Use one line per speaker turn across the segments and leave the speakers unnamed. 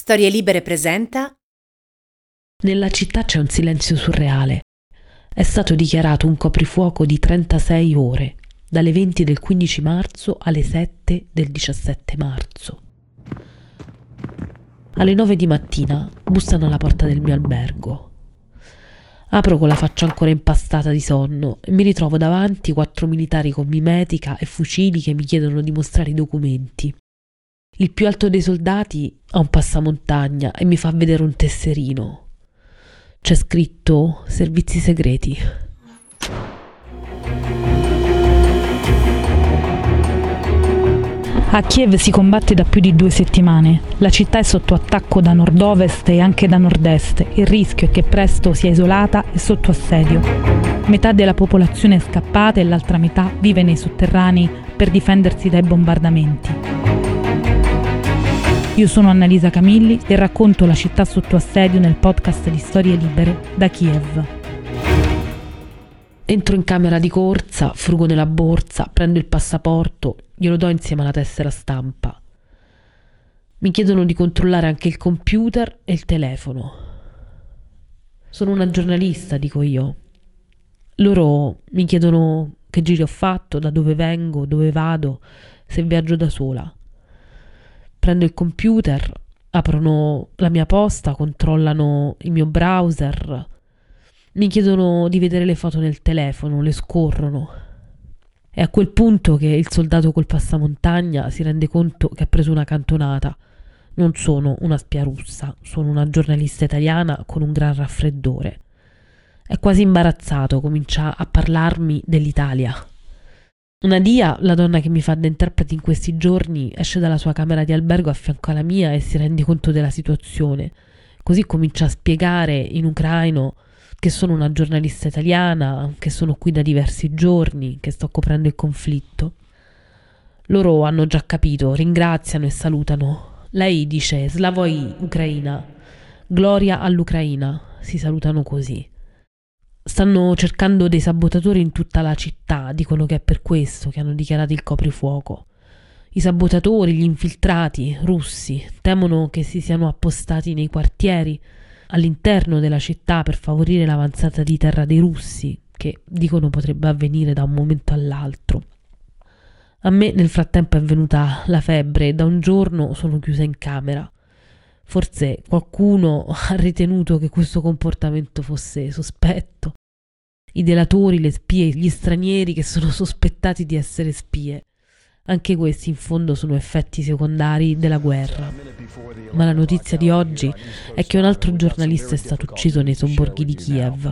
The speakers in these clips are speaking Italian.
Storie Libere presenta.
Nella città c'è un silenzio surreale. È stato dichiarato un coprifuoco di 36 ore, dalle 20 del 15 marzo alle 7 del 17 marzo. Alle 9 di mattina bussano alla porta del mio albergo. Apro con la faccia ancora impastata di sonno e mi ritrovo davanti 4 militari con mimetica e fucili che mi chiedono di mostrare i documenti. Il più alto dei soldati ha un passamontagna e mi fa vedere un tesserino. C'è scritto servizi segreti.
A Kiev si combatte da più di 2 settimane. La città è sotto attacco da nord-ovest e anche da nord-est. Il rischio è che presto sia isolata e sotto assedio. Metà della popolazione è scappata e l'altra metà vive nei sotterranei per difendersi dai bombardamenti. Io sono Annalisa Camilli e racconto la città sotto assedio nel podcast di Storie Libere da Kiev.
Entro in camera di corsa, frugo nella borsa, prendo il passaporto, glielo do insieme alla tessera stampa. Mi chiedono di controllare anche il computer e il telefono. Sono una giornalista, dico io. Loro mi chiedono che giri ho fatto, da dove vengo, dove vado, se viaggio da sola. Prendo il computer, aprono la mia posta, controllano il mio browser, mi chiedono di vedere le foto nel telefono, le scorrono. È a quel punto che il soldato col passamontagna si rende conto che ha preso una cantonata. Non sono una spia russa, sono una giornalista italiana con un gran raffreddore. È quasi imbarazzato, comincia a parlarmi dell'Italia. Nadia, la donna che mi fa da interprete in questi giorni, esce dalla sua camera di albergo a fianco alla mia e si rende conto della situazione. Così comincia a spiegare in ucraino che sono una giornalista italiana, che sono qui da diversi giorni, che sto coprendo il conflitto. Loro hanno già capito, ringraziano e salutano. Lei dice Slavoj Ucraina, gloria all'Ucraina, si salutano così. Stanno cercando dei sabotatori in tutta la città, dicono che è per questo che hanno dichiarato il coprifuoco. I sabotatori, gli infiltrati russi, temono che si siano appostati nei quartieri all'interno della città per favorire l'avanzata di terra dei russi, che dicono potrebbe avvenire da un momento all'altro. A me nel frattempo è venuta la febbre e da un giorno sono chiusa in camera. Forse qualcuno ha ritenuto che questo comportamento fosse sospetto. I delatori, le spie, gli stranieri che sono sospettati di essere spie. Anche questi in fondo sono effetti secondari della guerra. Ma la notizia di oggi è che un altro giornalista è stato ucciso nei sobborghi di Kiev.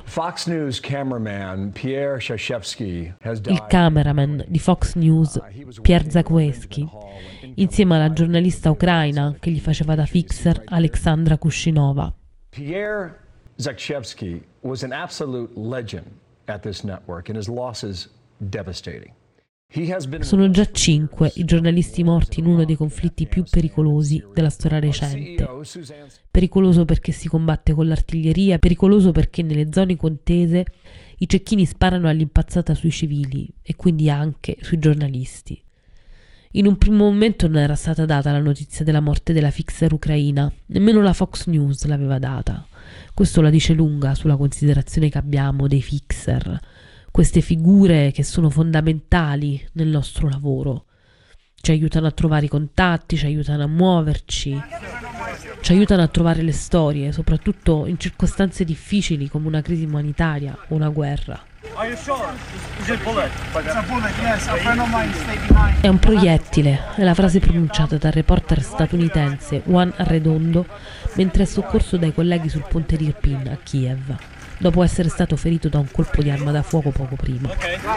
Il cameraman di Fox News, Pierre Zakrzewski, insieme alla giornalista ucraina che gli faceva da fixer, Alexandra Kushinova.
Pierre Zakrzewski was an absolute legend at this network and his loss is devastating.
Sono già 5 i giornalisti morti in uno dei conflitti più pericolosi della storia recente. Pericoloso perché si combatte con l'artiglieria, pericoloso perché nelle zone contese i cecchini sparano all'impazzata sui civili e quindi anche sui giornalisti. In un primo momento non era stata data la notizia della morte della fixer ucraina, nemmeno la Fox News l'aveva data. Questo la dice lunga sulla considerazione che abbiamo dei fixer, queste figure che sono fondamentali nel nostro lavoro. Ci aiutano a trovare i contatti, ci aiutano a muoverci, ci aiutano a trovare le storie, soprattutto in circostanze difficili come una crisi umanitaria o una guerra. È un proiettile, è la frase pronunciata dal reporter statunitense Juan Arredondo mentre è soccorso dai colleghi sul ponte di Irpin a Kiev, dopo essere stato ferito da un colpo di arma da fuoco poco prima.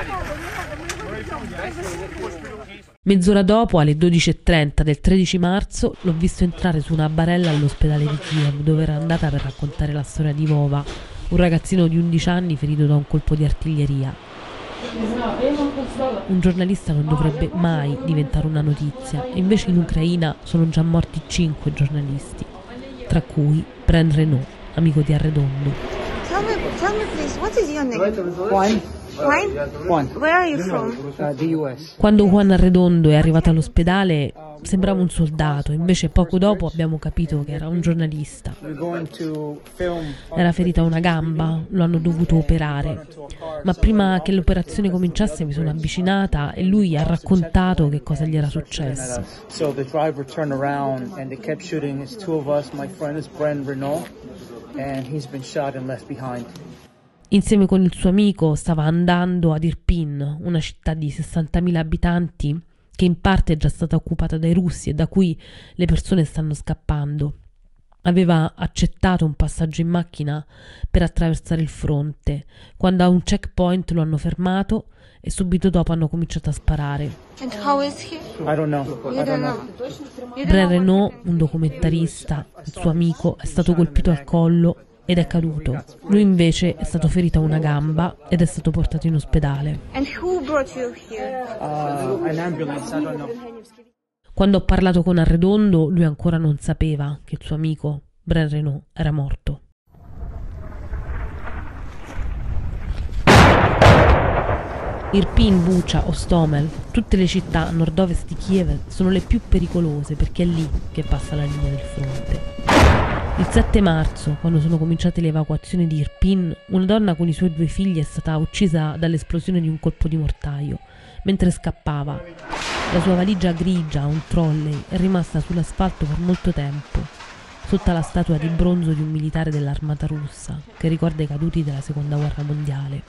Mezz'ora dopo, alle 12:30 del 13 marzo, l'ho visto entrare su una barella all'ospedale di Kiev, dove era andata per raccontare la storia di Vova, un ragazzino di 11 anni ferito da un colpo di artiglieria. Un giornalista non dovrebbe mai diventare una notizia, e invece in Ucraina sono già morti 5 giornalisti, tra cui Bren Renaud, amico di Arredondo.
Tell me please, what is your name? Juan? Where are you from?
The US.
Quando Juan Arredondo è arrivato all'ospedale, sembrava un soldato, invece poco dopo abbiamo capito che era un giornalista. Era ferita una gamba, lo hanno dovuto operare, ma prima che l'operazione cominciasse mi sono avvicinata e lui ha raccontato che cosa gli era successo.
So the driver turned around and they kept shooting. It's two of us. My friend is Bren Renault and he's been shot and left behind.
Insieme con il suo amico stava andando ad Irpin, una città di 60.000 abitanti che in parte è già stata occupata dai russi e da cui le persone stanno scappando. Aveva accettato un passaggio in macchina per attraversare il fronte, quando a un checkpoint lo hanno fermato e subito dopo hanno cominciato a sparare.
And how is he?
I don't know.
You don't know.
Bren Renault, un documentarista, il suo amico, è stato colpito al collo ed è caduto. Lui invece è stato ferito a una gamba ed è stato portato in ospedale.
And who brought you here?
An ambulance. I don't know.
Quando ho parlato con Arredondo, lui ancora non sapeva che il suo amico, Bren Renault, era morto. Irpin, Bucha, Ostomel, tutte le città a nord-ovest di Kiev sono le più pericolose perché è lì che passa la linea del fronte. Il 7 marzo, quando sono cominciate le evacuazioni di Irpin, una donna con i suoi 2 figli è stata uccisa dall'esplosione di un colpo di mortaio, mentre scappava. La sua valigia grigia, un trolley, è rimasta sull'asfalto per molto tempo, sotto la statua di bronzo di un militare dell'armata russa, che ricorda i caduti della Seconda Guerra Mondiale.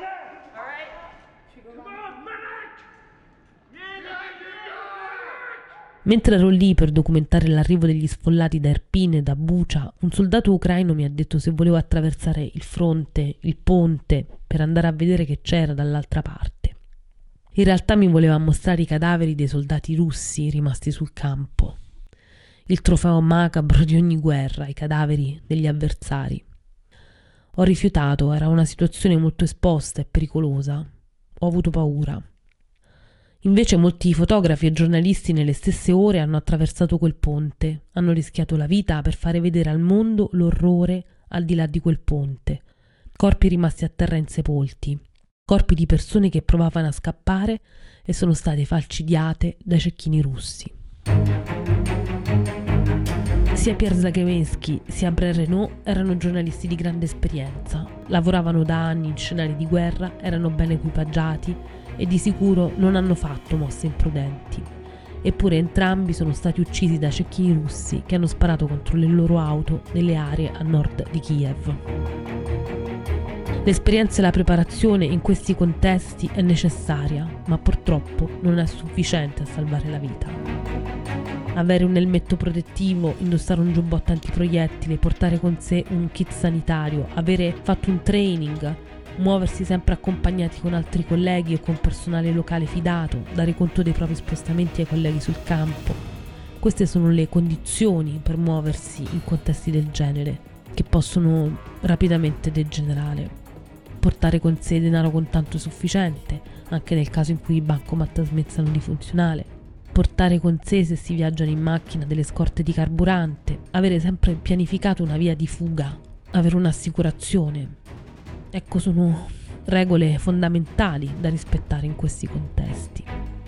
Mentre ero lì per documentare l'arrivo degli sfollati da Irpin e da Bucha, un soldato ucraino mi ha detto se volevo attraversare il fronte, il ponte, per andare a vedere che c'era dall'altra parte. In realtà mi voleva mostrare i cadaveri dei soldati russi rimasti sul campo. Il trofeo macabro di ogni guerra, i cadaveri degli avversari. Ho rifiutato, era una situazione molto esposta e pericolosa. Ho avuto paura. Invece molti fotografi e giornalisti nelle stesse ore hanno attraversato quel ponte, hanno rischiato la vita per fare vedere al mondo l'orrore al di là di quel ponte. Corpi rimasti a terra insepolti, corpi di persone che provavano a scappare e sono state falcidiate dai cecchini russi. Sia Pierre Zagajewski sia Bren Renault erano giornalisti di grande esperienza, lavoravano da anni in scenari di guerra, erano ben equipaggiati e di sicuro non hanno fatto mosse imprudenti. Eppure entrambi sono stati uccisi da cecchini russi che hanno sparato contro le loro auto nelle aree a nord di Kiev. L'esperienza e la preparazione in questi contesti è necessaria, ma purtroppo non è sufficiente a salvare la vita. Avere un elmetto protettivo, indossare un giubbotto antiproiettile, portare con sé un kit sanitario, avere fatto un training, muoversi sempre accompagnati con altri colleghi o con personale locale fidato, dare conto dei propri spostamenti ai colleghi sul campo. Queste sono le condizioni per muoversi in contesti del genere, che possono rapidamente degenerare. Portare con sé denaro contanto sufficiente, anche nel caso in cui i bancomat smettano di funzionare. Portare con sé, se si viaggiano in macchina, delle scorte di carburante. Avere sempre pianificato una via di fuga. Avere un'assicurazione. Ecco, sono regole fondamentali da rispettare in questi contesti.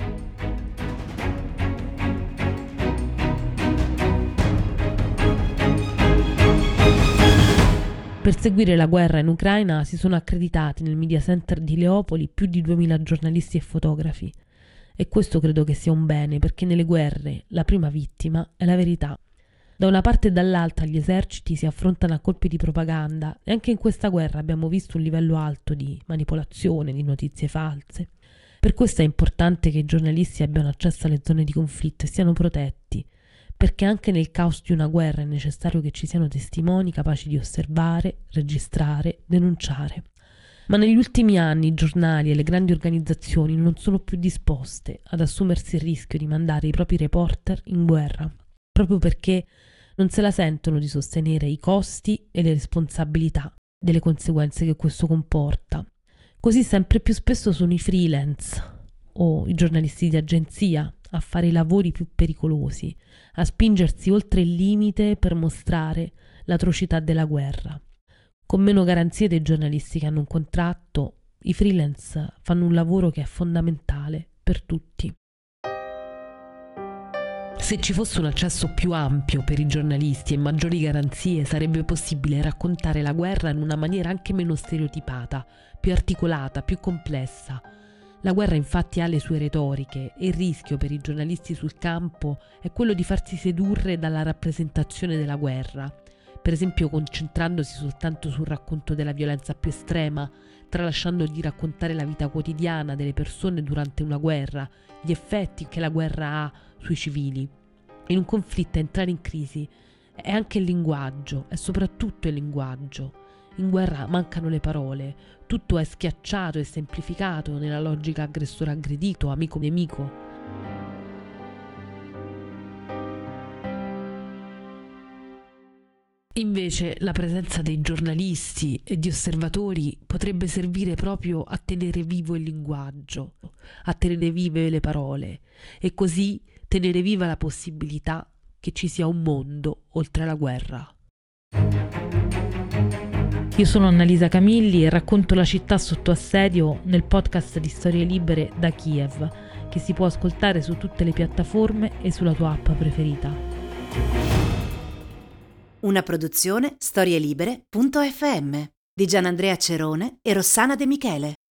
Per seguire la guerra in Ucraina si sono accreditati nel media center di Leopoli più di 2000 giornalisti e fotografi. E questo credo che sia un bene, perché nelle guerre la prima vittima è la verità. Da una parte e dall'altra gli eserciti si affrontano a colpi di propaganda e anche in questa guerra abbiamo visto un livello alto di manipolazione, di notizie false. Per questo è importante che i giornalisti abbiano accesso alle zone di conflitto e siano protetti, perché anche nel caos di una guerra è necessario che ci siano testimoni capaci di osservare, registrare, denunciare. Ma negli ultimi anni i giornali e le grandi organizzazioni non sono più disposte ad assumersi il rischio di mandare i propri reporter in guerra, proprio perché non se la sentono di sostenere i costi e le responsabilità delle conseguenze che questo comporta. Così sempre più spesso sono i freelance o i giornalisti di agenzia a fare i lavori più pericolosi, a spingersi oltre il limite per mostrare l'atrocità della guerra. Con meno garanzie dei giornalisti che hanno un contratto, i freelance fanno un lavoro che è fondamentale per tutti. Se ci fosse un accesso più ampio per i giornalisti e maggiori garanzie, sarebbe possibile raccontare la guerra in una maniera anche meno stereotipata, più articolata, più complessa. La guerra infatti ha le sue retoriche e il rischio per i giornalisti sul campo è quello di farsi sedurre dalla rappresentazione della guerra, per esempio concentrandosi soltanto sul racconto della violenza più estrema, tralasciando di raccontare la vita quotidiana delle persone durante una guerra, gli effetti che la guerra ha sui civili. In un conflitto entrare in crisi è anche il linguaggio, è soprattutto il linguaggio. In guerra mancano le parole, tutto è schiacciato e semplificato nella logica aggressore-aggredito, amico-nemico. Invece la presenza dei giornalisti e di osservatori potrebbe servire proprio a tenere vivo il linguaggio, a tenere vive le parole e così tenere viva la possibilità che ci sia un mondo oltre la guerra.
Io sono Annalisa Camilli e racconto la città sotto assedio nel podcast di Storie Libere da Kiev, che si può ascoltare su tutte le piattaforme e sulla tua app preferita.
Una produzione storielibere.fm di Gianandrea Cerone e Rossana De Michele.